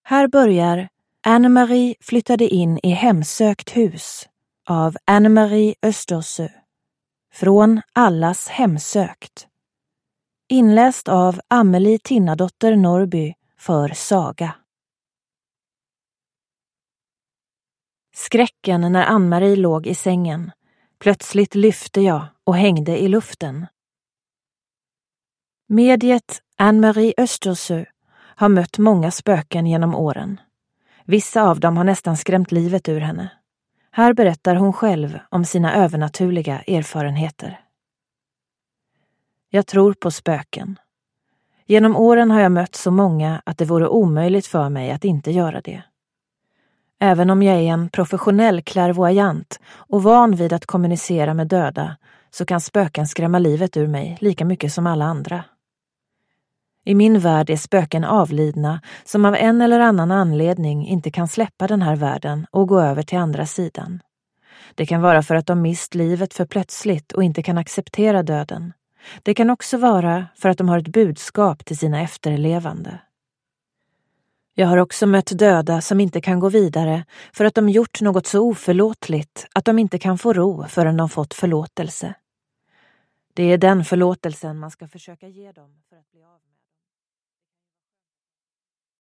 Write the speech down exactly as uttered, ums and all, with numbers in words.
Här börjar Anne-Marie flyttade in i hemsökt hus av Anne-Marie Östersö. Från allas hemsökt. Inläst av Amelie Tinnadotter Norby för Saga. Skräcken när Anne-Marie låg i sängen. Plötsligt lyfte jag och hängde i luften. Mediet Anne-Marie Östersö har mött många spöken genom åren. Vissa av dem har nästan skrämt livet ur henne. Här berättar hon själv om sina övernaturliga erfarenheter. Jag tror på spöken. Genom åren har jag mött så många att det vore omöjligt för mig att inte göra det. Även om jag är en professionell clairvoyant och van vid att kommunicera med döda så kan spöken skrämma livet ur mig lika mycket som alla andra. I min värld är spöken avlidna som av en eller annan anledning inte kan släppa den här världen och gå över till andra sidan. Det kan vara för att de mist livet för plötsligt och inte kan acceptera döden. Det kan också vara för att de har ett budskap till sina efterlevande. Jag har också mött döda som inte kan gå vidare för att de gjort något så oförlåtligt att de inte kan få ro förrän de fått förlåtelse. Det är den förlåtelsen man ska försöka ge dem för att bli av med.